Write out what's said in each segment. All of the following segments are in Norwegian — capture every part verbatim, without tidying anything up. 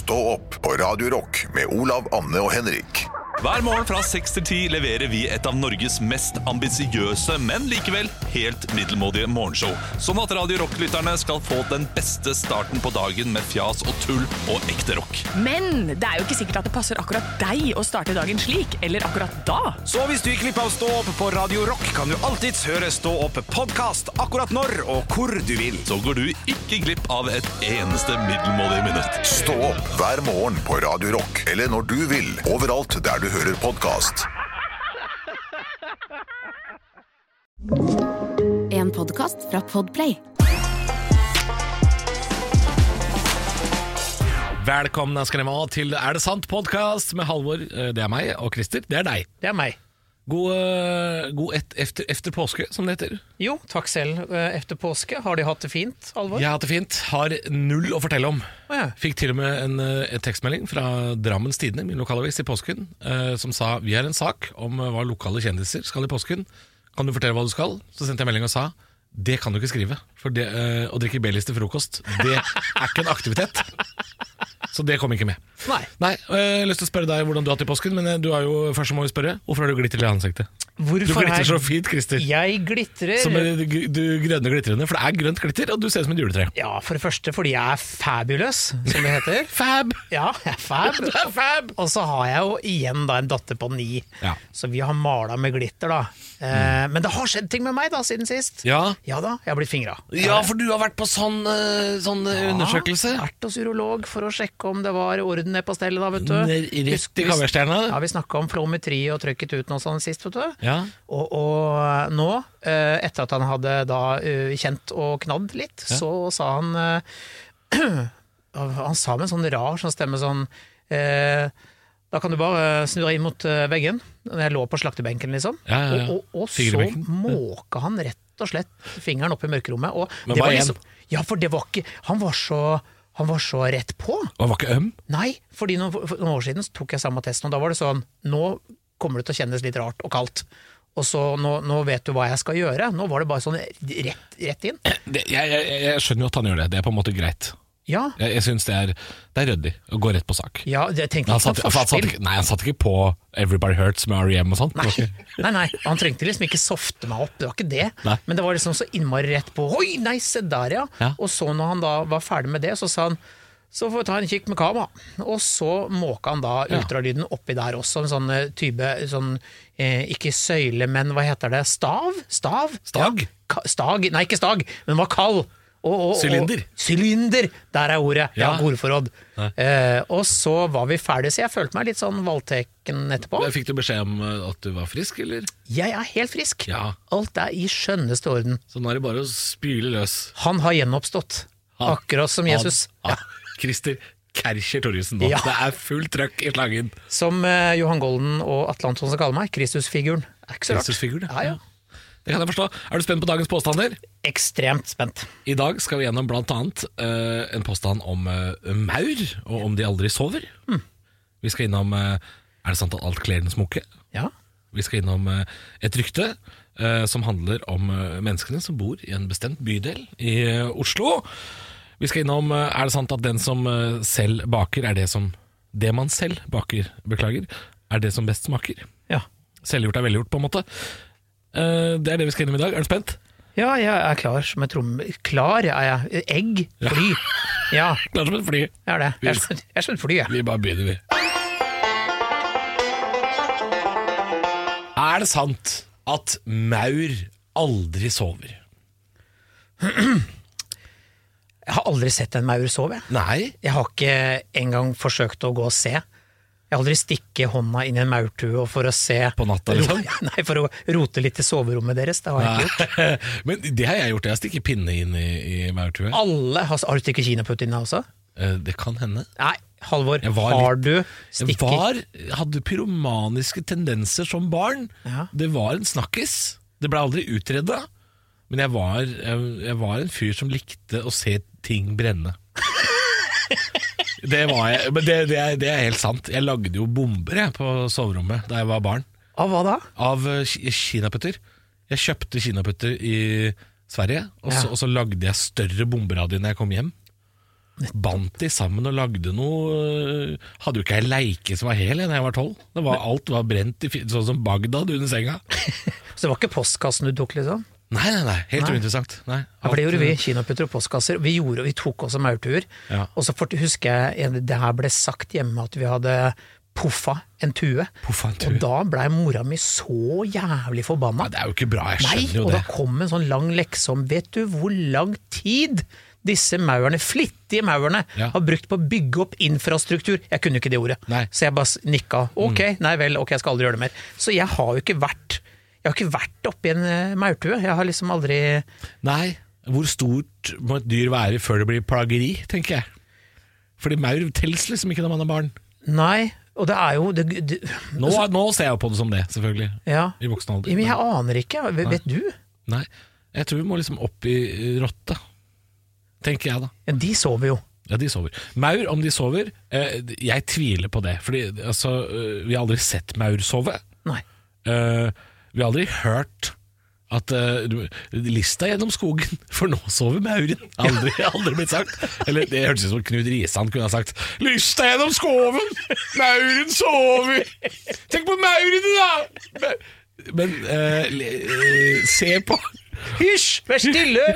Stå opp på Radio Rock med Olav, Anne og Henrik. Hver morgen fra seks til ti leverer vi et av Norges mest ambisiøse, men likevel helt middelmådige morgenshow. Sånn at Radio Rock-lytterne skal få den beste starten på dagen med fjas og tull og ekte rock. Men det er jo ikke sikkert at det passer akkurat deg å starte dagen slik, eller akkurat da. Så hvis du gikk glipp av Stå opp på Radio Rock, kan du alltids høre Stå opp podcast akkurat når og hvor du vil. Så går du ikke glipp av et eneste middelmådig minutt. Stå opp hver morgen på Radio Rock, eller når du vil, overalt der du hører podcast. En podcast fra Podplay. Velkommen skal dere være til Er det sant podcast med Halvor, det er meg, og Christer, det er deg. Det er meg. God, god et, efter, efter påske, som det heter. Jo, takk selv. Efter påske, har de hatt det fint, Halvor? Jeg har hatt det fint, har null å fortelle om. Oh, ja. Fikk til og med en, en tekstmelding fra Drammens Tidende, min lokalavis i påsken, eh, som sa, vi har en sak om hva lokale kjendiser skal i påsken. Kan du fortelle hva du skal? Så sendte jeg melding og sa, det kan du ikke skrive, for det, eh, å drikke Baileys til frokost, det er ikke en aktivitet. Så det kom ikke med. Nei. Nei, jeg har lyst til å spørre deg hvordan du har hatt i påsken, men du har jo først må vi spørre, hvorfor har du glitter i ansiktet? Hvorfor du glitter er... så fint, Christer. Jeg glitrer. Som er du grønne glittrende, for det er grønt glitter, og du ser ut som et juletre. Ja, for det første fordi jeg er fabulous, som det heter. Fab! Ja, jeg er fab. Du er fab! Og så har jeg jo igjen da en datter på ni, Ja. så vi har malet med glitter da. Eh, Mm. Men det har skjedd ting med meg da, siden sist. Ja. Ja da, jeg har blitt fingret. Ja, for du har vært på sånn, eh, sånn eh, undersøkelse. Ja, vært hos urolog for å sjekke om det var orden ned på stellet da, vet du. Rett i kamerstjerna. Ja, vi snakket om flometri og trykket ut noe sånn sist, vet du. Ja. Og, og nå, eh, etter at han hadde da eh, kjent og knadd litt, Ja. så sa han eh, Han sa med en sånn rar sånn stemme sånn eh, Da kan du bare snurre inn mot eh, veggen. Når jeg lå på slaktebenken, liksom. Ja, ja, ja. Og, og, og så Fingerbenken. måka han rett og slett fingeren opp i mørkerommet. Og Men det var bare liksom, ja, for det var ikke Han var så Han var så rett på. Og var ikke øm? Nei, fordi noen, for noen år siden så tok jeg samme testen, og da var det sånn, nå kommer det til å kjennes litt rart og kaldt. Og så nå, nå vet du hva jeg skal gjøre. Nå var det bare sånn rett, rett inn. Det, jeg, jeg, jeg skjønner jo at han gjør det, det er på en måte greit. Ja, Jeg, jeg synes det er, det er ryddig å gå rett på sak. ja jeg tenkte Han ikke satt, noe for han satt forspill. ikke, nei, han satt ikke på Everybody Hurts med R E M og sånt. Nei, nei, nei, han trengte liksom ikke softe meg opp, det var ikke det. Nei. Men det var liksom så innmari rett på. Oi, nei, se der ja. Ja. Og så når han da var ferdig med det, så sa han, så får vi ta en kikk med kamera. Og så måka han da Ja. ultralyden oppi der også, en sånn eh, type, sånn, eh, ikke søyle, men hva heter det? Stav? Stav? Stag? Ja. Ka- Stag? Nei, ikke stag, men var kald. Og, og, og, Sylinder. Sylinder, der er ordet. Ja, Ja. ordforråd. Eh, og så var vi ferdige, så jeg følte meg litt sånn valgteken etterpå. Fikk du beskjed om eh, at du var frisk, eller? Jeg er helt frisk. Ja. Alt er i skjønneste orden. Så nå er det bare å spyle løs. Han har gjenoppstått, Han- akkurat som Jesus. Han, ja. Christer Kercher Torjussen nå. Ja. Det er full trøkk i slangen. Som eh, Johan Golden og Atle Antonsen kaller meg, Kristusfiguren. Det er ikke så rart. Kristusfiguren, ja, ja. Det kan jeg forstå. Er du spent på dagens påstander? Ekstremt spent. I dag skal vi gjennom blant annet eh, en påstand om eh, maur, og om de aldri sover. Mm. Vi skal innom eh, er det sant at alt kler den smokke? Ja. Vi skal innom eh, et rykte eh, som handler om eh, menneskene som bor i en bestemt bydel i eh, Oslo. Vi skal innom eh, er det sant at den som eh, selv baker er det som det man selv baker, beklager, er det som best smaker. Ja. Selvgjort er velgjort på en måte. Eh, det er det vi skal innom i dag. Er du spent? ja, jeg er klar som et tromme... Klar er jeg. Egg, fly. Ja, Klar som et fly. jeg er det. Jeg er som, jeg er som et fly, jeg. Vi bare begynner, vi. Er det sant at maur aldri sover? Jeg har aldri sett en maur sove. Nei. Jeg har ikke engang forsøkt å gå og se. Jeg har aldri stikke hånda inn i en maurtue for å se På natta, liksom? Nei, for å rote litt i soverommet deres. Det har jeg ikke gjort. Men det har jeg gjort. Jeg stikker pinne inn i, i maurtue. Alle har, har du stikket kinaputt inn også? Eh, Det kan hende. Nei, Halvor, Jeg var har du Jeg stikker? var, hadde pyromaniske tendenser som barn. Ja. Det var en snakkis. Det ble aldri utredet. Men jeg var, jeg, jeg var en fyr som likte å se ting brenne. Det var jeg, men det, det, er, det er helt sant. Jeg lagde jo bomber jeg, på soverommet da jeg var barn. Av hva da? Av eh, ki- kinaputter. Jeg kjøpte kinaputter i Sverige, og så, Ja. og så lagde jeg større bomber av de når jeg kom hjem. bandt de sammen og lagde noe. Hadde jo ikke jeg leike som var hel da jeg var tolv. Det var, alt var brent, i, sånn som Bagdad under senga. Så det var ikke postkassen du tok, liksom? Nei, nei, nei, helt Nei. uinteressant. Nei, Ja, for det gjorde vi, kinoputter og postkasser. Vi, gjorde, vi tok også maurtuer. Ja. Og så fort- husker jeg, det her ble sagt hjemme at vi hadde puffa en tue. Puffa en tue. Og da ble mora mi så jævlig forbanna. Ja, det er jo ikke bra, jeg Nei, skjønner jo og det. da kom en sånn lang lekse om, vet du hvor lang tid disse maurene, flittige maurene, Ja. har brukt på å bygge opp infrastruktur. Jeg kunne jo ikke det ordet. Nei. Så jeg bare nikka. Ok, nei vel, ok, jeg skal aldri gjøre det mer. Så jeg har jo ikke vært, jeg har ikke vært oppi en eh, maurtue. Jeg har liksom aldri... Nei, hvor stort må et dyr være før det blir plageri, tenker jeg. Fordi maur tels liksom ikke når man er barn. Nei, og det er jo... Det, det, Nå, nå ser jeg jo på det som det, selvfølgelig. ja. I voksen alder. Men jeg aner ikke. Vet, vet du? Nei, jeg tror vi må liksom opp i rotte, tenker jeg da. Ja, de sover jo. Ja, de sover. Maur, om de sover, eh, jeg tviler på det. Fordi altså, eh, vi har aldri sett maur sove. Nei. Eh, vi har aldri hørt at eh, du- lista gjennom skogen, for nå sover mauren. Aldri, aldri blitt sagt. Eller det hørtes ut som Knut Risan kunne ha sagt. Lista gjennom skogen, mauren sover. Tenk på maurene da! Men eh, le- eh, se på Hysj, vær stille!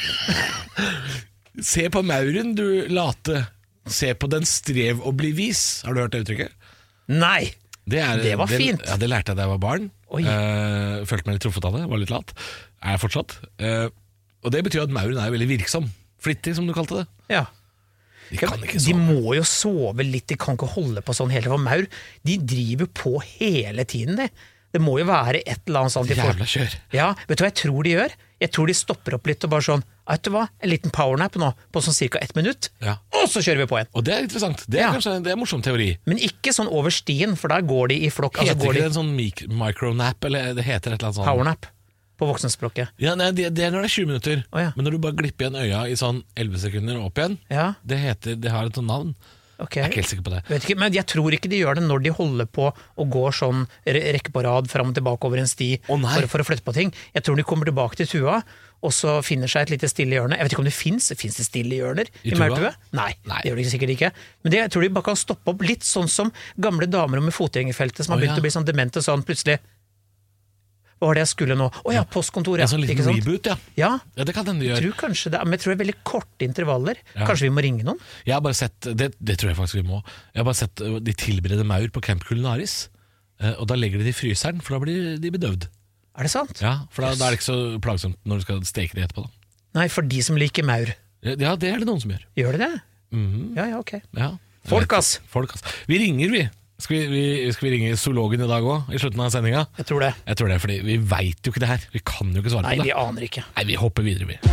Se på mauren, du late. Se på den strev å bli vis. Har du hørt det uttrykket? Nei. Det, er, Det var fint. Ja, det lærte jeg da jeg var barn. Oi. Eh, følte meg litt truffet av det, var litt lat. Er jeg fortsatt. Eh, og det betyr at mauren er veldig virksom. Flittig, som du kalte det. Ja. De kan ikke De sove. må jo sove litt, de kan ikke holde på sånn hele tiden. For maur, de driver på hele tiden, det. Det må jo være et eller annet sånt. de får- Jævla kjør. Ja, vet du hva jeg tror de gjør? Jeg tror de stopper opp litt og bare sånn, vet du hva, en liten powernap nå, på sånn cirka ett minutt, Ja. og så kjører vi på igjen. Og det er interessant. Det er Ja. kanskje det er en morsom teori. Men ikke sånn over stien, for der går de i flokk. Altså Heter går ikke de det en sånn mic- micronap, eller det heter et eller annet sånt? powernap på voksenspråket. Ja, nei, det, det er når det er tjue minutter. Å, ja. Men når du bare glipper igjen øya i sånn elleve sekunder og opp igjen, Ja, det heter, det har et sånt navn. ok. Jeg er ikke helt sikker på det. Vet ikke, men jeg tror ikke de gjør det når de holder på og går sånn re- rekke på rad fram og tilbake over en sti Å, nei. for, for å flytte på ting. Jeg tror de kommer tilbake til tua, og så finner seg et lite stille hjørne. Jeg vet ikke om det finnes, finnes det stille hjørner I i, tua? maurtue? Nei, Nei. det gjør det sikkert ikke. Men det, jeg tror de bare kan stoppe opp litt sånn som gamle damer med fotgjengerfeltet som har Å, begynt ja. å bli sånn demente sånn plutselig. Hva var det jeg skulle nå? Å ja, postkontoret. En sånn ikke liten sant? reboot, ja. Ja, Ja, det kan hende de jeg gjør. tror kanskje det, men jeg tror det er veldig korte intervaller. Ja. Kanskje vi må ringe noen? Jeg har bare sett, det, det tror jeg faktisk vi må. Jeg har bare sett uh, de tilbereder maur på Camp Culinaris. Uh, og da legger de det i fryseren, for da blir de bedøvd. Er det sant? Ja, for da, da er det ikke så plagsomt når du skal steke det etterpå. Da. Nei, for de som liker maur. Ja, det er det noen som gjør. Gjør de det? Mhm. Ja, ja, ok. Ja. Folk, ass. Folk, ass. Vi ringer, vi. Skal vi, vi, skal vi ringe zoologen i dag òg, i slutten av sendinga? Jeg tror det. Jeg tror det, fordi vi veit jo ikke det her. Vi kan jo ikke svare Nei, på vi det. aner ikke. Nei, vi hopper videre, vi.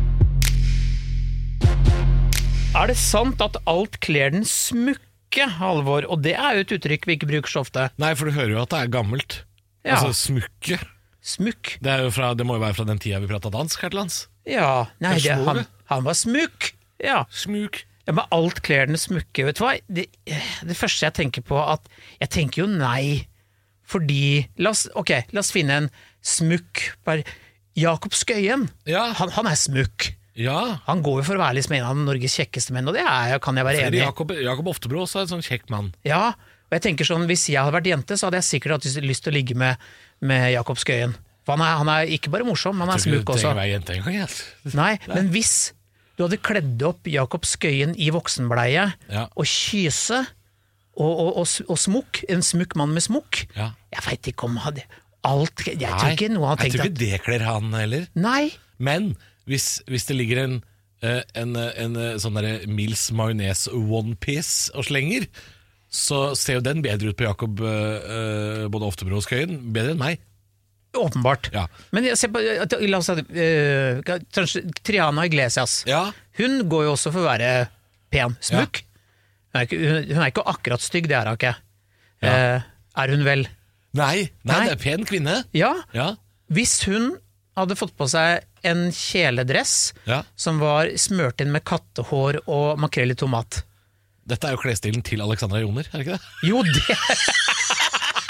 Er det sant at alt kler den smukke, Halvor? Og det er jo et uttrykk vi ikke bruker så ofte. Nei, for du hører jo at det er gammelt. Ja. Altså smykke. Smukk? Det, er jo fra, det må jo være fra den tida vi prata dansk her til lands. Ja. Nei, Det er det, små, han, det. han var smukk. Ja. Smuk. Ja, men alt kler den smukke, vet du hva? Det, det første jeg tenker på at Jeg tenker jo nei, fordi La oss, ok, la oss finne en smukk bare, Jakob Skøyen, Ja. han, han er smukk. Ja. Han går jo for å være liksom en av Norges kjekkeste menn, og det er, kan jeg være Fordi enig i. Jakob, Jakob Oftebro også er en sånn kjekk mann. Ja, og jeg tenker sånn, hvis jeg hadde vært jente, så hadde jeg sikkert hatt lyst til å ligge med, med Jakob Skøyen. For han er, han er ikke bare morsom, han er Tror ikke smukk du også. trenger å være jente engang, jeg. Nei, men hvis du hadde kledd opp Jakob Skøyen i voksenbleie, Ja. og kyse, og, og, og, og smukk, en smukk mann med smukk, Ja. jeg vet ikke om han hadde alt, jeg tror ikke noen har jeg tenkt tror at, ikke det kler han heller. nei, Men hvis, hvis det ligger en, eh, en, en, eh, sånn derre Mils majones onepiece og slenger, så ser jo den bedre ut på Jakob eh, eh, både Oftebro og Skøyen. Bedre enn meg. åpenbart. Ja. Men jeg ser på, la oss si, uh, kanskje Triana Iglesias, Ja. hun går jo også for å være pen, smukk. Hun, er ikke, hun, hun er ikke akkurat stygg, det er hun ikke. Ja. Eh, er hun vel? Nei, nei, Nei. det er pen kvinne. Ja, Ja. hvis hun hadde fått på seg en kjeledress Ja. som var smørt inn med kattehår og makrell i tomat. Dette er jo klesstilen til Alexandra Joner, er det ikke det? Jo, det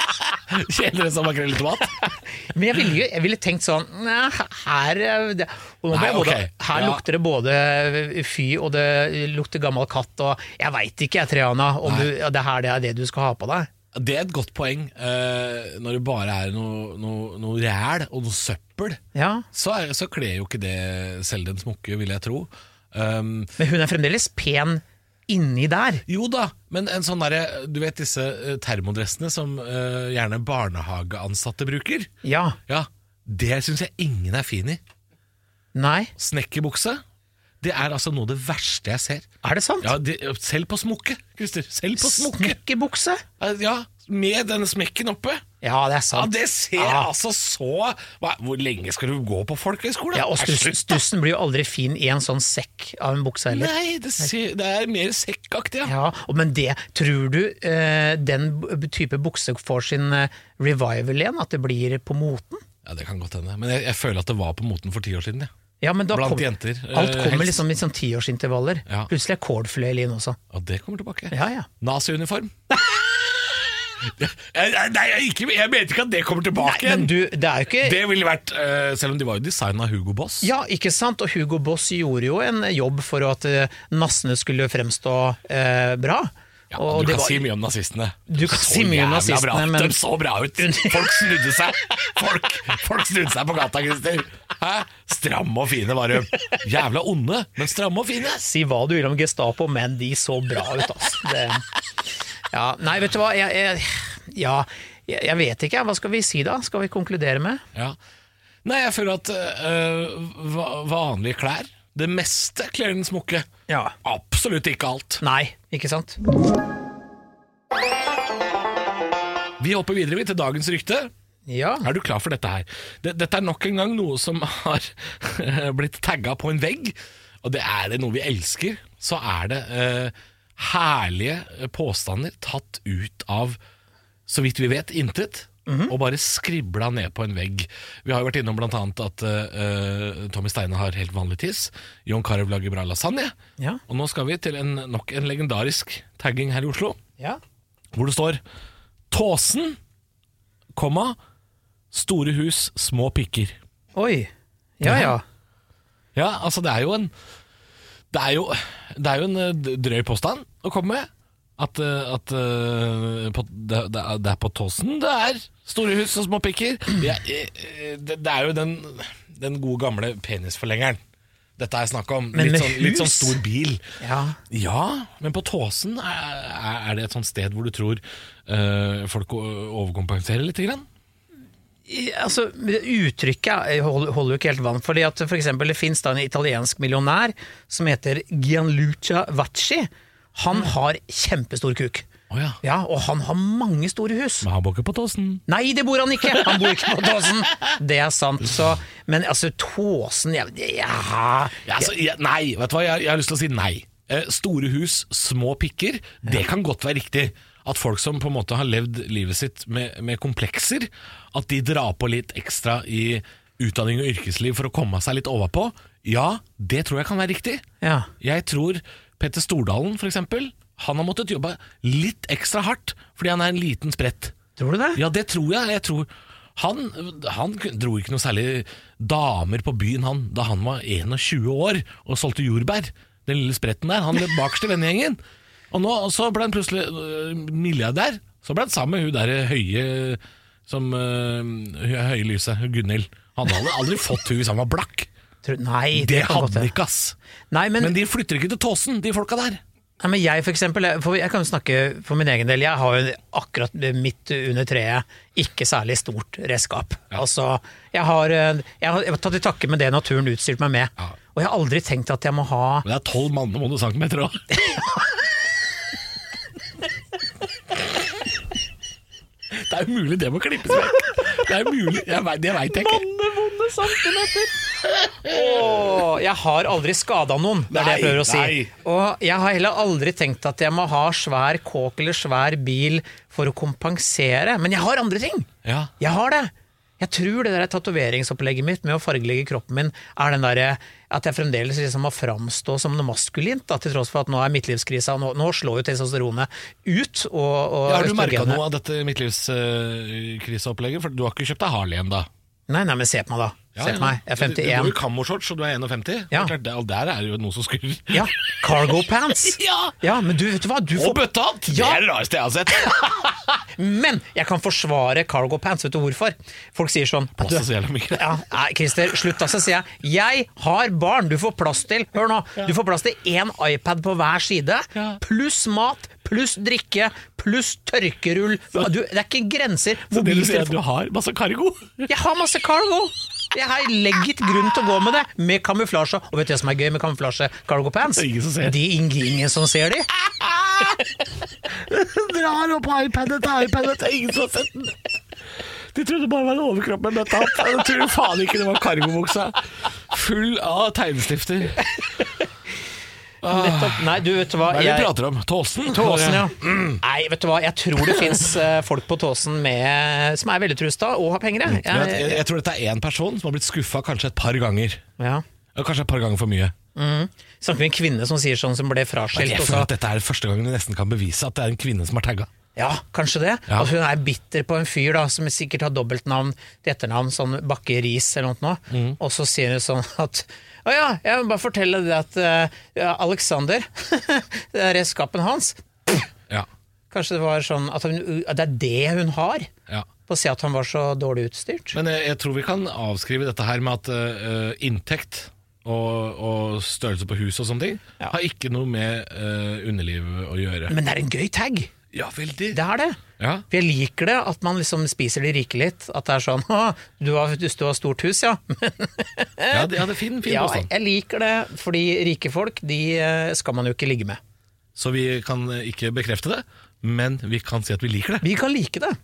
Kjedelig som makrell i tomat. Men jeg ville, jeg ville tenkt sånn nei, her, det, og nå Nei, både, ok. her Ja. lukter det både fy og det lukter gammel katt og jeg vet ikke, jeg, Triana, om du, ja, det her det er det du skal ha på deg. Det er et godt poeng. Eh, når det bare er noe, noe, noe ræl og noe søppel, Ja. så, er, så kler jo ikke det selv den smokke, vil jeg tro. Um, Men hun er fremdeles pen inni der. jo da, men en sånn derre, du vet disse eh, termodressene som eh, gjerne barnehageansatte bruker? Ja. Ja, det synes jeg ingen er fin i. Nei, Snekkerbukse, det er altså noe av det verste jeg ser. er det sant? Ja, det, selv på smokke, Christer. Selv på smokke. Snekkerbukse? Ja, med denne smekken oppe. Ja, det er Ja, sant. det ser Ja. altså så hva, Hvor lenge skal du gå på folkehøyskole? Ja, og Nei, stussen, slutt, da. stussen blir jo aldri fin i en sånn sekk av en bukse heller. Nei, det, ser, det er mer sekkaktig, ja. Ja, og men det, tror du eh, den b- type bukse får sin eh, revival igjen, at det blir på moten? Ja, det kan godt hende. Men jeg, jeg føler at det var på moten for ti år siden, ja. Ja, men da Blant kom, jenter, eh, alt kommer helst. liksom i sånn tiårsintervaller. Ja. Plutselig er cordfløyel inn også. Og det kommer tilbake. Ja, ja. Nazi-uniform. jeg, jeg, nei, jeg, ikke, jeg mente ikke at det kommer tilbake Men igjen. du, det er jo ikke... Det ville vært, eh, selv om de var jo designet av Hugo Boss. Ja, ikke sant? Og Hugo Boss gjorde jo en jobb for at eh, nassene skulle fremstå eh, bra. Ja, Og du det kan var- si mye om nazistene. Du kan Så si mye om jævla nazistene, bra. men- De så bra ut. Folk snudde seg. Folk, folk snudde seg på gata, Christer. Hæ? Stramme og fine var de. Jævla onde, men stramme og fine. Si hva du vil om Gestapo, men de så bra ut, altså. Det, ja, nei, vet du hva? Jeg, jeg, ja, jeg, jeg vet ikke. Hva skal vi si da? Skal vi konkludere med? Ja. Nei, jeg føler at øh, va- vanlige klær, det meste kler den smokke. Ja. Absolutt ikke alt. Nei, ikke sant? Vi hopper videre vi, til dagens rykte. Ja. Er du klar for dette her? D- Dette er nok en gang noe som har blitt tagget på en vegg, og det er det noe vi elsker. Så er det eh, herlige påstander tatt ut av, så vidt vi vet, intet, og bare skribla ned på en vegg. Vi har jo vært innom blant annet at eh, Tommy Steine har helt vanlig tiss, Jon Carew lager bra lasagne, Ja. og nå skal vi til en, nok en legendarisk tagging her i Oslo, Ja. hvor det står Tåsen, komma, store hus, små pikker. Oi. Ja, ja. Ja, altså det er jo en Det er jo, det er jo en eh, drøy påstand å komme med. At, eh, at eh, på, det, det er- det er på Tåsen det er store hus og små pikker. Ja, eh, det, det er jo den, den gode gamle penisforlengeren dette er snakk om. Men Litt med sånn, litt sånn hus? stor bil. Ja. Ja, men på Tåsen er, er det et sånt sted hvor du tror eh, folk overkompenserer litt grann? I- Altså, uttrykket holder holder jo ikke helt vann, fordi at for eksempel det finnes da en italiensk millionær som heter Gianluca Vacci. Han har kjempestor kuk. Å ja. Ja, og han har mange store hus. Men han bor ikke på Tåsen. Nei, det bor han ikke! Han bor ikke på Tåsen. Det er sant, så Men altså, Tåsen ja, ja. Ja, altså, jeg, nei, vet du hva, jeg, jeg har lyst til å si nei. Eh, store hus, små pikker, det kan godt være riktig. At folk som på en måte har levd livet sitt med, med komplekser, at de drar på litt ekstra i utdanning og yrkesliv for å komme seg litt overpå, ja, det tror jeg kan være riktig. Ja. Jeg tror Petter Stordalen for eksempel, han har måttet jobbe litt ekstra hardt, fordi han er en liten sprett. Tror du det? Ja, det tror jeg. Jeg tror han, han dro ikke noe særlig damer på byen han, da han var tjueen år og solgte jordbær. Den lille spretten der, han løp bakerst i vennegjengen. Og nå så ble han plutselig øh, milliardær. Så ble han sammen med hun der høye som øh, høye lyset, Gunnhild. Han hadde aldri fått hun hvis han var blakk. Tror, nei, Det kan godt hadde han være. ikke, ass. Nei, men, Men de flytter ikke til Tåsen, de folka der. nei, men jeg for eksempel, for jeg kan jo snakke for min egen del, jeg har jo akkurat midt under treet ikke særlig stort redskap. Altså, jeg har, jeg har, jeg har tatt i takke med det naturen utstyrt meg med, Ja. og jeg har aldri tenkt at jeg må ha Men det er tolv mannemånede centimeter òg. Det er jo mulig det må klippes vekk. Det er mulig, jeg vet, det veit jeg ikke. Mannevonde centimeter! Åh, jeg har aldri skada noen, det er det jeg Nei, prøver å si. nei. Og jeg har heller aldri tenkt at jeg må ha svær kåk eller svær bil for å kompensere, men jeg har andre ting. Ja. Jeg har det. Jeg tror det der tatoveringsopplegget mitt med å fargelegge kroppen min er den der at jeg fremdeles liksom må framstå som noe maskulint, da, til tross for at nå er midtlivskrisa, nå, nå slår jo testosteronet ut. Og, og ja, har du merket noe av dette midtlivskriseopplegget? For du har ikke kjøpt deg Harley igjen da? Nei, nei, men se på meg da. Ja, se på meg, jeg er femtien. Du har jo kammoshorts, og du er femtién. Ja. Det er klart, der er jo noe som skurrer. Ja, cargo pants. Ja. Ja, men du, vet du hva? Du og får... bøttehatt! Ja. Det er det rareste jeg har sett. Men jeg kan forsvare cargo pants, vet du hvorfor? Folk sier sånn... Plass til så jævla mye. Ja, nei, Christer, slutt da, så sier jeg, jeg har barn, du får plass til, hør nå, du får plass til en iPad på hver side, pluss mat, pluss drikke, pluss tørkerull. Du, det er ikke grenser. Så det du sier at du har masse cargo? Jeg har masse cargo. Jeg har legget grunn til å gå med det, med kamuflasje. Og vet du hva som er gøy med kamuflasje cargo pants? Det er ingen som ser. De er ingen som ser de. Drar opp iPadet til iPadet, det er ingen som har sett den. De trodde bare det var en overkropp med bøttehatt. Jeg tror faen ikke det var cargobuksa. Full av tegnestifter. Nettopp. Nei, du vet du hva Hva er det jeg... vi prater om? Tåsen? Tåsen, ja. Mm. Nei, vet du hva, jeg tror det finnes uh, folk på Tåsen med, som er veldig trusta og har penger. Jeg, Jeg, jeg, jeg tror dette er en person som har blitt skuffa kanskje et par ganger. ja. Og kanskje et par ganger for mye. mm. Snakker vi en kvinne som sier sånn, som ble fraskilt. Jeg og føler så- at dette er første gangen vi nesten kan bevise at det er en kvinne som har tagga. Ja, kanskje det. Ja. At hun er bitter på en fyr da, som sikkert har dobbeltnavn til etternavn, sånn Bakke Ris eller noe. Mm. Og så sier hun sånn at å ja, jeg vil bare fortelle det at uh, Alexander, det er redskapen hans. Ja. Kanskje det var sånn at, hun, at det er det hun har, Ja. på å si at han var så dårlig utstyrt. Men jeg, jeg tror vi kan avskrive dette her med at uh, inntekt og, og størrelse på hus og sånne ting Ja. har ikke noe med uh, underliv å gjøre. Men det er en gøy tag. Ja, veldig. Det er det. Ja. For jeg liker det at man liksom spiser de rike litt. At det er sånn, å, du har, du har stort hus, ja. Ja, det, ja, det er fin, fin Ja, påstand. jeg liker det, fordi rike folk, de eh, skal man jo ikke ligge med. Så vi kan ikke bekrefte det, men vi kan si at vi liker det. Vi kan like det.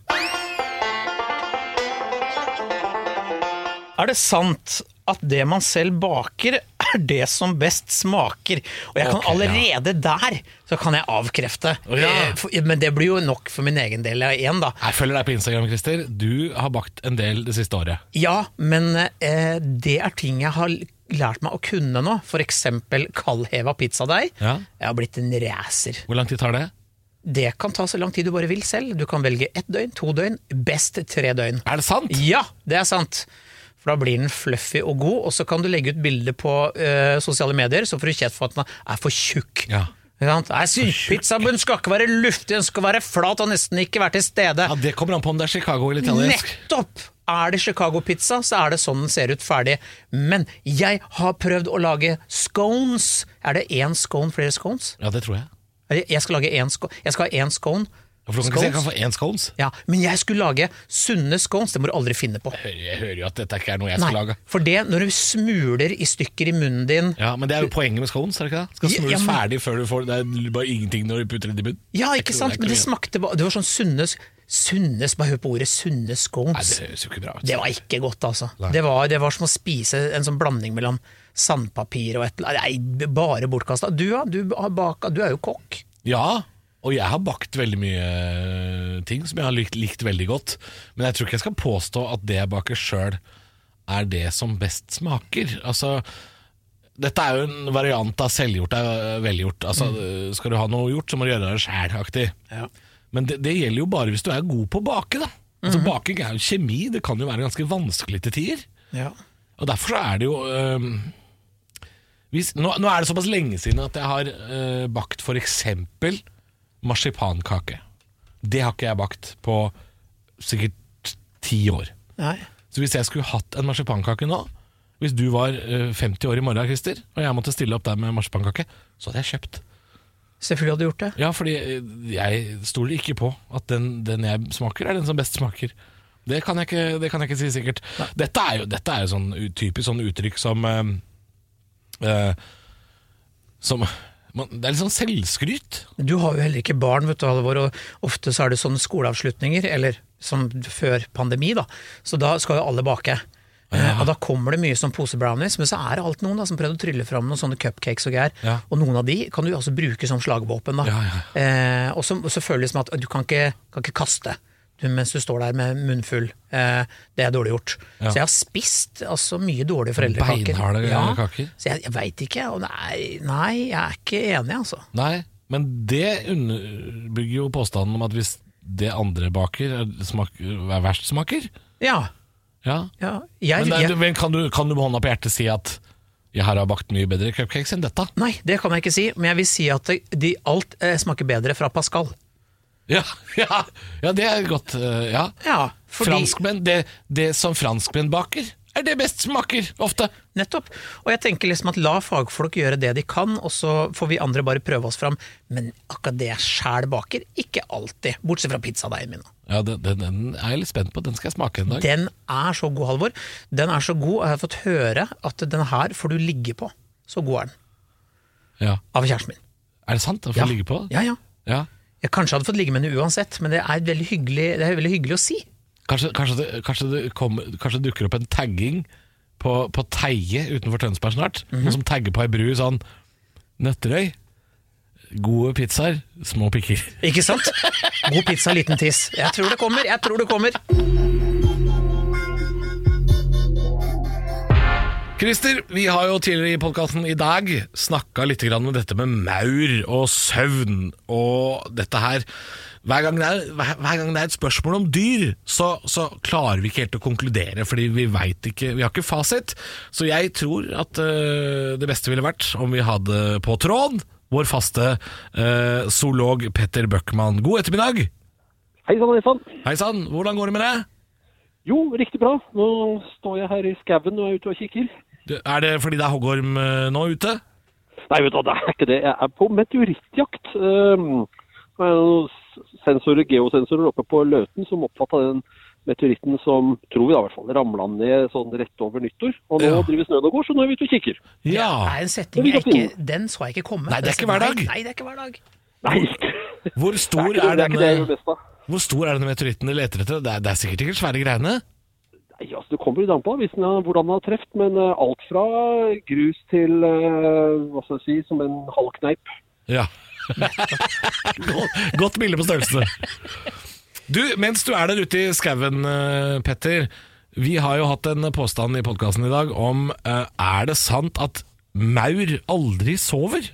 Er det sant at det man selv baker er det som best smaker? Og jeg kan Ok, allerede der så kan jeg avkrefte. Å, ja. Eh, for- Men det blir jo nok for min egen del igjen da. Jeg følger deg på Instagram, Christer. Du har bakt en del det siste året. Ja, men eh, det er ting jeg har lært meg å kunne nå. For eksempel kaldheva pizzadeig. Ja. Jeg har blitt en racer. Hvor lang tid tar det? Det kan ta så lang tid du bare vil selv. Du kan velge ett døgn, to døgn, best tre døgn. Er det sant? Ja, det er sant. For da blir den fluffy og god, og så kan du legge ut bilder på øh, sosiale medier, så får du kjeft for at den er for tjukk. Ja. Ikke sant? Nei, sy- Pizzabunn skal ikke være luftig, den skal være flat og nesten ikke være til stede. Ja, Det kommer an på om det er Chicago eller italiensk. Nettopp! Er det Chicago-pizza, så er det sånn den ser ut ferdig. Men jeg har prøvd å lage scones. Er det én scone, flere scones? Ja, det tror jeg. Jeg skal lage én scone. Jeg skal ha én scone. Ja, For du kan ikke si jeg kan få én scones. Ja, men jeg skulle lage sunne scones, det må du aldri finne på. Jeg hører, jeg hører jo at dette ikke er noe jeg skal Nei, lage. for det når du smuler i stykker i munnen din. Ja, Men det er jo poenget med scones, er det ikke det? Skal Ja, smøres ja, men- ferdig før du får det. er bare ingenting når du putter det i munnen. Ja, Det er ikke noe- sant, det er men det ikke noe- smakte ba- Det var sånn sunne Sunne, bare hør på ordet sunne Nei, scones. det høres jo ikke bra ut. Det var ikke godt, altså. Nei. Det var, det var som å spise en sånn blanding mellom sandpapir og et eller annet. Nei, bare bortkasta. Du, ja, du har baka, du er jo kokk. Ja, og jeg har bakt veldig mye ting som jeg har likt, likt veldig godt. Men jeg tror ikke jeg skal påstå at det jeg baker sjøl er det som best smaker. Altså, dette er jo en variant av selvgjort er velgjort. Altså, skal du ha noe gjort, så må du gjøre det sjæl-aktig. Ja. Men det, det gjelder jo bare hvis du er god på å bake, da. Altså, baking er jo kjemi, det kan jo være ganske vanskelig til tider. Ja. Og derfor så er det jo øhm, hvis, nå, nå er det såpass lenge siden at jeg har øh, bakt for eksempel marsipankake. Det har ikke jeg bakt på sikkert ti år. Nei. Så hvis jeg skulle hatt en marsipankake nå, hvis du var øh, femti år i morgen, Christer, og jeg måtte stille opp der med marsipankake, så hadde jeg kjøpt. Selvfølgelig hadde du gjort det. Ja, fordi øh, jeg stoler ikke på at den, den jeg smaker er den som best smaker. Det kan jeg ikke, det kan jeg ikke si sikkert. Dette er jo, dette er jo sånn u- typisk sånn uttrykk som øh, øh, som man, det er litt sånn selvskryt. Du har jo heller ikke barn, vet du, Halvor, og ofte så er det sånne skoleavslutninger, eller som før pandemi, da. Så da skal jo alle bake. Eh, og da kommer det mye sånn posebrownies, men så er det alt noen da som prøvde å trylle fram noen sånne cupcakes og gær. Ja. Og noen av de kan du altså bruke som slagvåpen, da. Ja, ja. Eh, og så, og så føles det som at du kan ikke, kan ikke kaste. du, mens du står der med munnfull. Eh, det er dårlig gjort. Ja. Så jeg har spist altså, mye dårlige foreldrekaker. Beinharde ja, kaker. Så jeg, jeg vet ikke. Og nei, nei, jeg er ikke enig, altså. Nei, men det underbygger jo påstanden om at hvis det andre baker er, smaker, er verst smaker. Ja. Ja. ja. Jeg, men, det, jeg, men kan, du, kan du med hånda på hjertet si at jeg har bakt mye bedre cupcakes enn dette? Nei, det kan jeg ikke si, men jeg vil si at det, de, alt eh, smaker bedre fra Pascal. Ja, ja, ja det er godt. Uh, ja. Ja, fordi... Franskmenn, det, det som franskmenn baker, er det best smaker, ofte. Nettopp. Og jeg tenker liksom at la fagfolk gjøre det de kan, og så får vi andre bare prøve oss fram. Men akkurat det jeg selv baker, ikke alltid. Bortsett fra pizzadeigen min. Ja, den, den, den er jeg litt spent på. Den skal jeg smake en dag. Den er så god, Halvor. Den er så god, og jeg har fått høre at den her får du ligge på. Så god er den. Ja. Av kjæresten min. Er det sant? Å få Ja. ligge på? Ja, ja. Ja. Jeg kanskje hadde fått ligge med henne uansett, men det er veldig hyggelig, det er veldig hyggelig å si. Kanskje, kanskje, det, kanskje, det kommer, kanskje det dukker opp en tagging på, på Teie utenfor Tønsberg snart. Mhm. Noen som tagger på ei bru sånn Nøtterøy, gode pizzaer, små pikker. Ikke sant? God pizza, liten tiss. Jeg tror det kommer, jeg tror det kommer. Christer, vi har jo tidligere i podcasten i dag snakket litt grann om dette med maur og søvn og dette her. Hver gang det er, hver, hver gang det er et spørsmål om dyr, så, så klarer vi ikke helt å konkludere, fordi vi vet ikke, vi har ikke fasit. Så jeg tror at uh, det beste ville vært om vi hadde på tråd vår faste uh, zoolog Petter Bøckmann. God ettermiddag! Hei sann, hei sann. Hei sann, hvordan går det med deg? Jo, riktig bra. Nå står jeg her i skaven og er ute og kikker. Er det fordi det er hoggorm uh, nå ute? Nei, vet du, det er ikke det. Jeg er på meteorittjakt. Um, det er noen sensorer, geosensorer oppe på Løten som oppfattet den meteoritten som, tror vi da i hvert fall, ramlet ned sånn rett over nyttår. Og nå Ja. driver snøen og går, så nå er vi ute og kikker. Ja. Det er en setning jeg ikke, den så jeg ikke komme. Nei, det er ikke hver dag. Nei, nei, det er ikke hver dag. Nei, Hvor stor det er ikke det, er det, er ikke det jeg gjør denne, best av. hvor stor er denne meteoritten du leter etter? Det er, det er sikkert ikke svære greiene. Nei, altså, det kommer jo an på hvis den har, hvordan den har treft, men uh, alt fra grus til, uh, hva skal jeg si, som en halv kneip. Ja. godt, godt bilde på størrelse. Du, mens du er der ute i skaven, eh, Petter, vi har jo hatt en påstand i podcasten i dag om, eh, er det sant at maur aldri sover?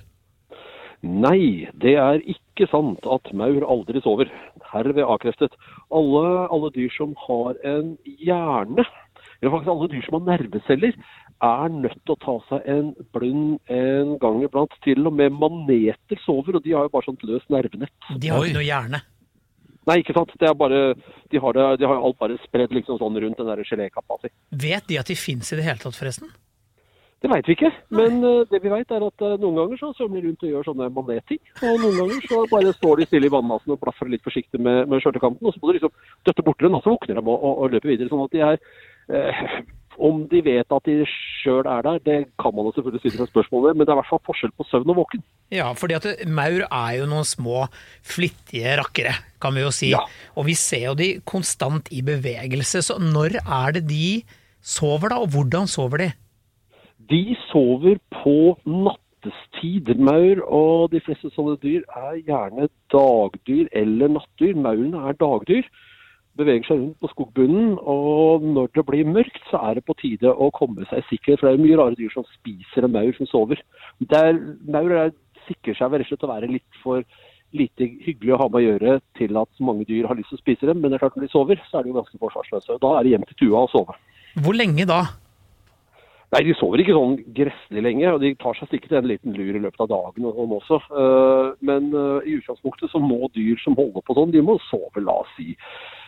Nei, det er ikke sant at maur aldri sover. Herved avkreftet. Alle, alle dyr som har en hjerne, eller faktisk alle dyr som har nerveceller, er nødt til å ta seg en blund en gang iblant. Til og med maneter sover, og de har jo bare sånt løst nervenett. De har Oi. ikke noe hjerne. Nei, ikke sant? Det er bare, de har, det, de har alt bare spredd liksom sånn rundt den der gelékappa si. Vet de at de finnes i det hele tatt, forresten? Det vet vi ikke, men uh, det vi vet er at uh, noen ganger så svømmer de rundt og gjør sånne manetting, og noen ganger så bare står de stille i vannmassen og blaffer litt forsiktig med, med skjørtekanten, og så må de liksom døtte bort den, og så våkner de og, og, og løper videre, sånn at de er, uh, om de vet at de selv er der, det kan man jo selvfølgelig stille seg spørsmål med, men det er i hvert fall forskjell på søvn og våken. Ja, fordi at det- maur er jo noen små flittige rakkere, kan vi jo si. Ja. Og vi ser jo de konstant i bevegelse, så når er det de sover da, og hvordan sover de? De sover på nattestid. Maur og de fleste sånne dyr er gjerne dagdyr eller nattdyr. Maurene er dagdyr, beveger seg rundt på skogbunnen, og når det blir mørkt, så er det på tide å komme seg sikkert, for det er mye rare dyr som spiser en maur som sover. Det er, maur er, sikrer seg vel rett og slett å være litt for lite hyggelig å ha med å gjøre til at mange dyr har lyst til å spise dem, men det er klart når de sover, så er de jo ganske forsvarsløse, og da er det hjem til tua å sove. Hvor lenge da? Nei, de sover ikke sånn gresselig lenge, og de tar seg sikkert en liten lur i løpet av dagen og sånn også. Uh, men uh, i utgangspunktet så må dyr som holder på sånn, de må sove, la oss si,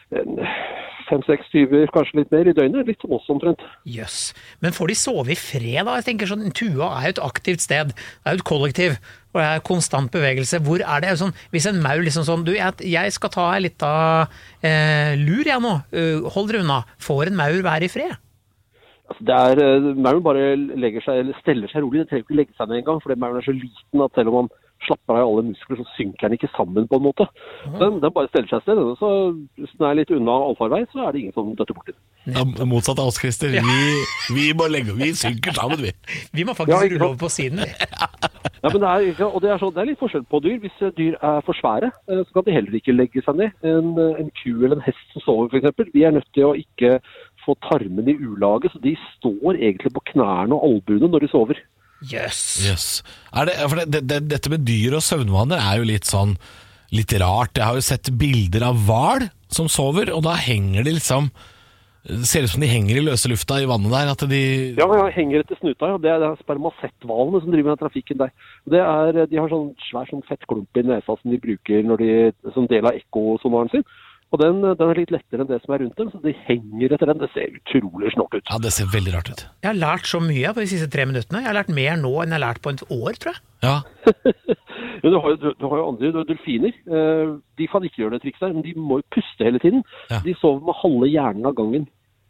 fem-seks tyver, kanskje litt mer i døgnet, litt som oss omtrent. Jøss. Men får de sove i fred da? Jeg tenker sånn, tua er jo et aktivt sted, det er jo et kollektiv, og det er konstant bevegelse. Hvor er det sånn, hvis en maur liksom sånn, du, jeg, jeg skal ta litt av eh, lur jeg nå, uh, hold dere unna, får en maur være i fred? Altså, det er, uh, mauren bare legger seg, eller steller seg rolig, det trenger ikke legge seg ned en gang, fordi mauren er så liten at selv om man slapper av i alle muskler, så synker den ikke sammen på en måte. Den, den bare steller seg sted, og så hvis den er litt unna allfarvei, så er det ingen som døtter bort den. Ja, motsatt av oss, Christer. Vi, vi må legge, vi synker sammen, vi. Vi må faktisk Ja, ja, ikke rulle sant? over på siden. Vi. Ja, men det er, ikke- og det er, så, det er litt forskjell på dyr. Hvis dyr er for svære, eh, så kan de heller ikke legge seg ned. En, en ku eller en hest som sover, for eksempel, de er nødt til å ikke få tarmen i ulage, så de står egentlig på knærne og albuene når de sover. Jøss. Yes. Er det, for det, det, dette med dyr og søvnvaner er jo litt sånn litt rart. Jeg har jo sett bilder av hval som sover, og da henger de liksom det ser ut som de henger i løse lufta i vannet der. At de Ja, ja, henger etter snuta, ja. Det er, det er spermasetthvalene som driver med trafikken der. Det er, de har sånn svær sånn fettklump i nesa som de bruker når de, som del av ekkosonaren sin. Og den, den er litt lettere enn det som er rundt dem, så de henger etter den. Det ser utrolig snort ut. Ja, det ser veldig rart ut. Jeg har lært så mye på de siste tre minuttene. Jeg har lært mer nå enn jeg har lært på et år, tror jeg. Ja, Ja, du, har jo, du, du har jo andre, du har delfiner. Eh, de kan ikke gjøre det trikset her, men de må jo puste hele tiden. Ja. De sover med halve hjernen av gangen.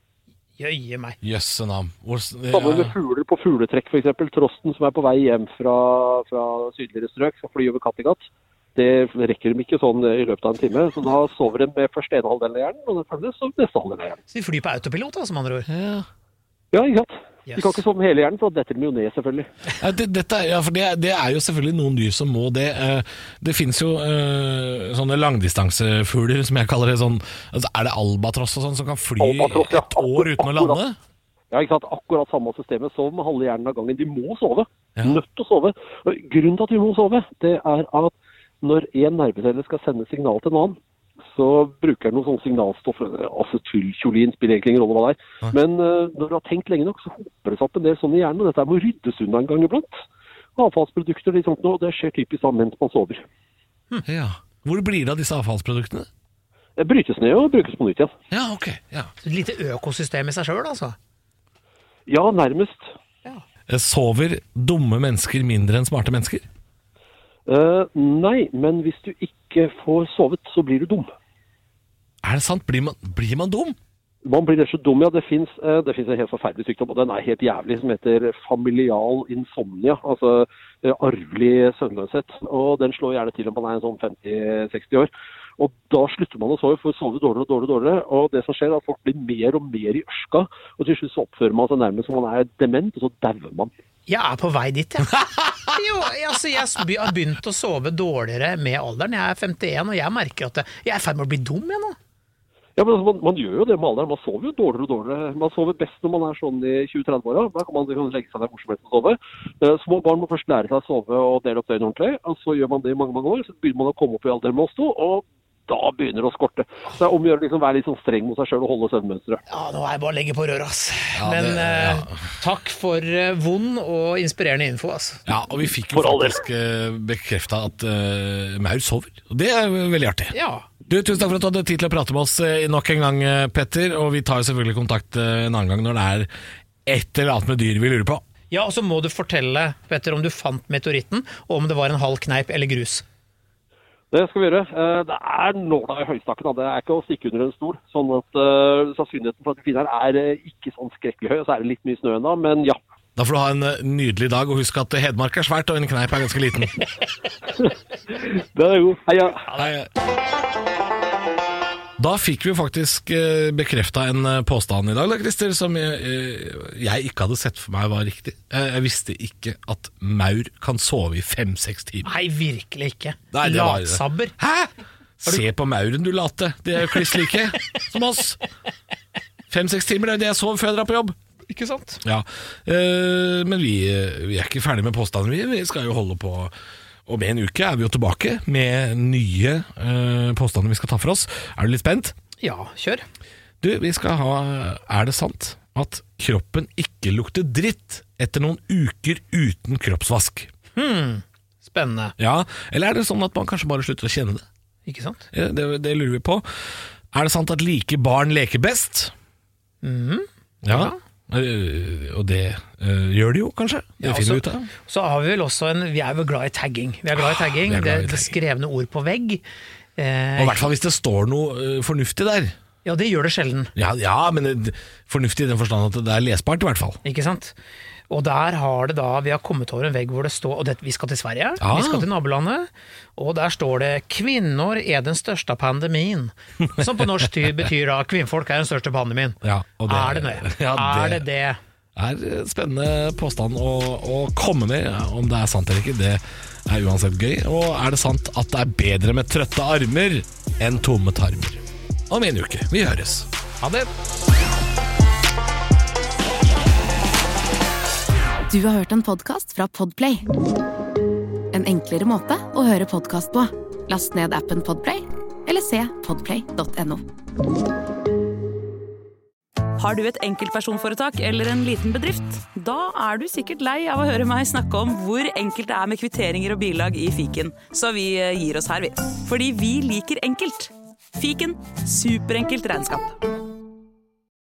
Jøye meg. jøsse navn. Hvor- Sammen med ja. fugler på fugletrekk, for eksempel. Trosten som er på vei hjem fra, fra sydligere strøk, skal fly over Kattegat. Det rekker de ikke sånn i løpet av en time, så da sover de med først ene halvdelen av hjernen, og den følger så neste halvdelen av hjernen. Så de flyr på autopilot, da, som andre ord. Ja. Ja, ikke sant? Yes. De kan ikke sove med hele hjernen, for da detter de jo ned, selvfølgelig. Ja, det, dette, er- ja, for det, er- det er jo selvfølgelig noen dyr som må det. Eh, Det finnes jo eh, sånne langdistansefugler, som jeg kaller det sånn. Altså, er det albatross og sånn som kan fly Albatross, ja. et år uten å lande? Ja, ikke sant? Akkurat samme systemet. Sov med halve hjernen av gangen. De må sove. Ja. Nødt til å sove. Og grunnen til at de må sove, det er at når en nervecelle skal sende signal til en annen, så bruker den noen sånne signalstoff, acetylkjolin spiller egentlig ingen rolle hva det er. Men uh, når du har tenkt lenge nok, så hoper det seg opp en del sånn i hjernen, og dette må ryddes unna en gang iblant. Avfallsprodukter og litt sånt, og det skjer typisk da mens man sover. Ja. Hvor blir det av disse avfallsproduktene? Det brytes ned og brukes på nytt igjen. Ja, ok. Ja. Så et lite økosystem i seg sjøl, altså. Ja, nærmest. Eh, Sover dumme mennesker mindre enn smarte mennesker? Uh, nei, men hvis du ikke får sovet, så blir du dum. Er det sant? Blir man, blir man dum? Man blir rett og slett dum, ja. Det finnes, uh, det finnes en helt forferdelig sykdom, og den er helt jævlig, som heter familial insomnia, altså uh, arvelig søvnløshet. Og den slår gjerne til om man er en sånn femti seksti år. Og da slutter man å sove, for å sove dårligere og dårligere, dårligere. Og det som skjer er at folk blir mer og mer i ørska, og til slutt så oppfører man seg nærmest som man er dement, og så dauer man. Jeg er på vei dit, jeg. Jo, altså, jeg sby- har begynt å sove dårligere med alderen. Jeg er femtien, og jeg merker at jeg er i ferd med å bli dum jeg nå. Ja, men altså, man, man gjør jo det med alderen. Man sover jo dårligere og dårligere. Man sover best når man er sånn i tjue-tretti-åra. Da kan man kan legge seg der hvor som helst og sove. Eh, Små barn må først lære seg å sove og dele opp døgnet ordentlig. Og så gjør man det i mange, mange år. Så begynner man å komme opp i alder med oss to, og da begynner det å skorte. Så det er om å gjøre liksom, være litt sånn streng mot seg selv og holde søvnmønsteret. Ja, nå er jeg bare å legge på røret, ass. Ja, Men det- ja. eh, takk for eh, vond og inspirerende info, ass. Ja, og vi fikk jo For all del. faktisk uh, bekrefta at uh, maur sover. Og det er jo veldig artig. Ja. Du, tusen takk for at du hadde tid til å prate med oss eh, nok en gang, eh, Petter. Og vi tar jo selvfølgelig kontakt eh, en annen gang når det er et eller annet med dyr vi lurer på. Ja, og så må du fortelle, Petter, om du fant meteoritten, og om det var en halv kneip eller grus. Det skal vi gjøre. Eh, Det er nåla i høystakken. da. Det er ikke å stikke under en stol. Sånn at uh, sannsynligheten for at vi finner her er uh, ikke sånn skrekkelig høy. Og så er det litt mye snø ennå, men ja. Da får du ha en eh, nydelig dag, og husk at Hedmark er svært og en kneip er ganske liten. Det er jo Heia. Da fikk vi faktisk eh, bekrefta en eh, påstand i dag, da, Christer, som jeg, eh, jeg ikke hadde sett for meg var riktig. Eh, Jeg visste ikke at maur kan sove i fem-seks timer. Nei, virkelig ikke. Nei, det var- Latsabber. Hæ? Se på mauren, du late. De er jo kliss like som oss. Fem-seks timer, det er det jeg sover før jeg drar på jobb. Ikke sant? Ja, eh, men vi, vi er ikke ferdig med påstanden. Vi, vi skal jo holde på. Om en uke er vi jo tilbake med nye eh, påstander vi skal ta for oss. Er du litt spent? Ja, kjør. Du, vi skal ha Er det sant at kroppen ikke lukter dritt etter noen uker uten kroppsvask? Spennende. Ja, eller er det sånn at man kanskje bare slutter å kjenne det? Ikke sant? Ja, det, det lurer vi på. Er det sant at like barn leker best? Ja, eh, og det eh, gjør de jo kanskje. Det Ja, finner vi altså- ut av. Så har vi vel også en Vi er vel glad i tagging. Vi er glad i tagging. vi er glad i det, det tagging. skrevne ord på vegg. Eh, Og i hvert fall hvis det står noe eh, fornuftig der. ja, det gjør det sjelden. Ja, ja, men det- fornuftig i den forstand at det er lesbart i hvert fall. Ikke sant? Og der har det da, vi har kommet over en vegg hvor det står, og det, vi skal til Sverige, Ah. vi skal til nabolandet, og der står det kvinnor er den største pandemien. Som på norsk ty- betyr da, kvinnfolk er den største pandemien. Ja, og det- er det det? ja, er det- det det? er spennende påstand å, å komme med. Om det er sant eller ikke, det er uansett gøy. Og er det sant at det er bedre med trøtte armer enn tomme tarmer? Om en uke. Vi høres. Ha det. Du har hørt en podcast fra Podplay. En enklere måte å høre podcast på. Last ned appen Podplay, eller se podplay punktum no. Har du et enkeltpersonforetak eller en liten bedrift? Da er du sikkert lei av å høre meg snakke om hvor enkelt det er med kvitteringer og bilag i fiken. Så vi gir oss her, vi. Fordi vi liker enkelt. Fiken, superenkelt regnskap.